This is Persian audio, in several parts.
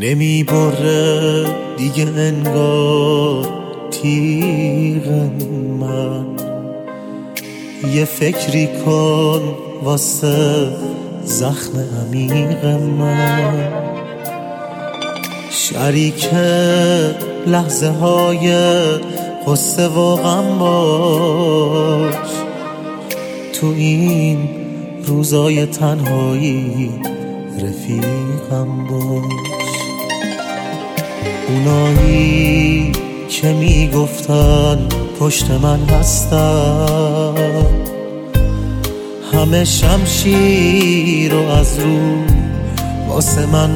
نمی بره دیگه انگار تیغ من. یه فکری کن واسه زخم عمیق من، شریک لحظه های قصه و غم باش، تو این روزای تنهایی رفیقم باش. اونایی که میگفتن پشت من هستن، همه شمشیر رو از رو واسه من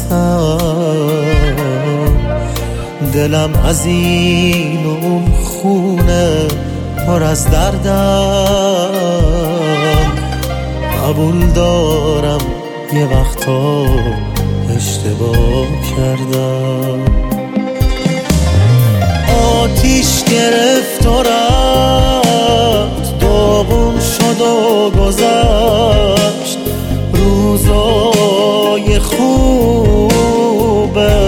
بستن. دلم از این و اون خونه پر از دردم، قبول دارم یه وقتا اشتباه کردم. آتیش گرفت و رفت، داغون شد و گذشت روزای خوبه.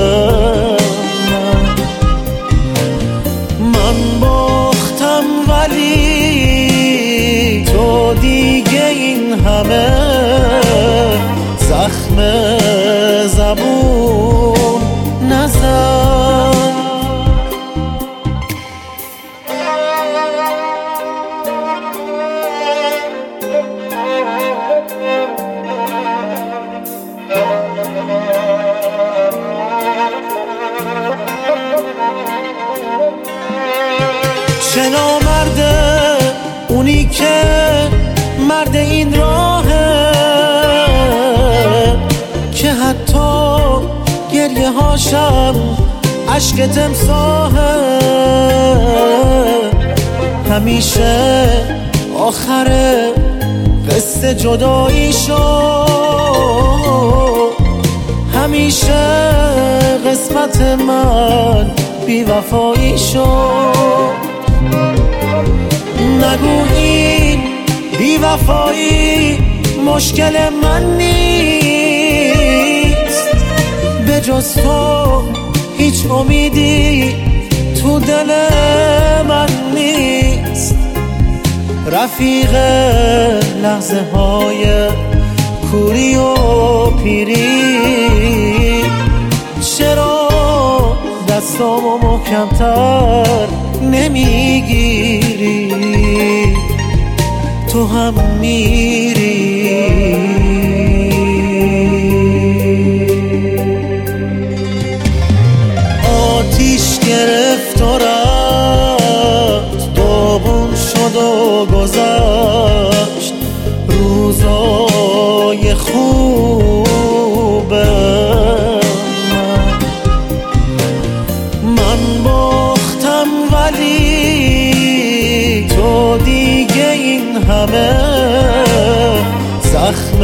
من باختم ولی تو دیگه این همه زخم زبون نزن. چه نامرده اونی که مرد این راهه، که حتی گریه هاشم عشق تمساحه. همیشه آخر قصه جدایی شد، همیشه قسمت من بی‌وفایی شد. نگو این بی‌وفایی مشکل من نیست، به جز تو هیچ امیدی تو دل من نیست. رفیق لحظه های کوری و پیری، چرا دستامو محکم‌تر نمیگیری؟ تو هم میری. آتیش گرفت و رفت، داغون شد و گذشت روزای خوبه. من باختم ولی تو دیگه این همه زخم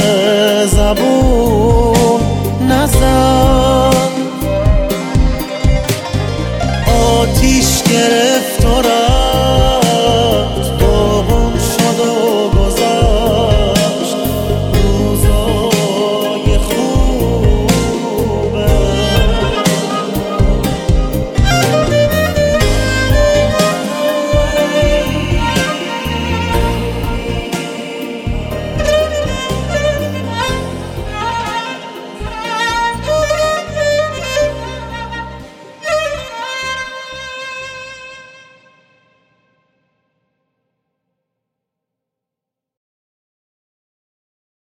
زبون نزن. آتیش گرفت